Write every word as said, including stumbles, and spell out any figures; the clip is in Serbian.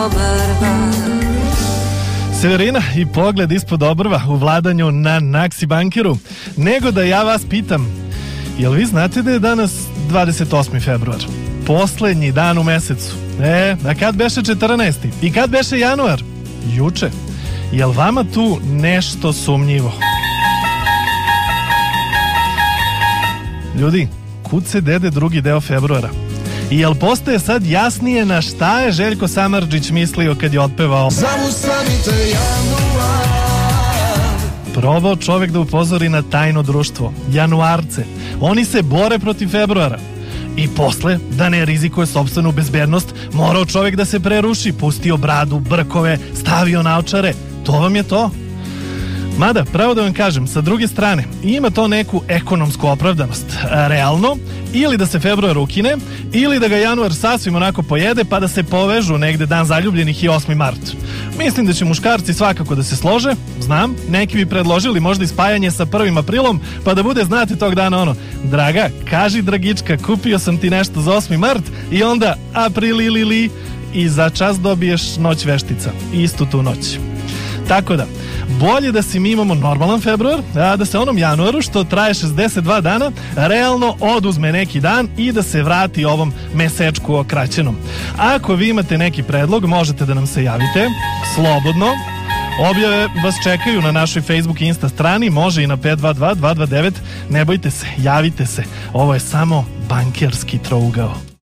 obrva. Severina i pogled ispod obrva u vladanju na Naksi bankeru. Nego da ja vas pitam, jel vi znate da je danas dvadeset osmi februar? Poslednji dan u mesecu. E, a kad beše četrnaesti? I kad beše januar? Juče. Jel vama tu nešto sumnjivo? Ljudi, kud se dede drugi deo februara? I jel postaje sad jasnije na šta je Željko Samardžić mislio kad je otpevao? Zaustavite januar. Probao čovjek da upozori na tajno društvo, januarce. Oni se bore protiv februara. I posle, da ne rizikuje sopstvenu bezbednost, morao čovjek da se preruši, pustio bradu, brkove, stavio naočare. To vam je to. Mada, pravo da vam kažem, sa druge strane, ima to neku ekonomsku opravdanost. Realno, ili da se februar ukine, ili da ga januar sasvim onako pojede, pa da se povežu negde dan zaljubljenih i osmi mart. Mislim da će muškarci svakako da se slože, znam, neki bi predložili možda i spajanje sa prvim aprilom, pa da bude, znate, tog dana ono, draga, kaži dragička, kupio sam ti nešto za osmi mart, i onda april ili li, i za čas dobiješ noć veštica, istu tu noć. Tako da, bolje da si mi imamo normalan februar, a da se onom januaru, što traje šezdeset dva dana, realno oduzme neki dan i da se vrati ovom mesečku okraćenom. Ako vi imate neki predlog, možete da nam se javite, slobodno. Objave vas čekaju na našoj Facebook i Insta strani, može i na pet dva dva dva dva devet. Ne bojte se, javite se. Ovo je samo bankerski trougao.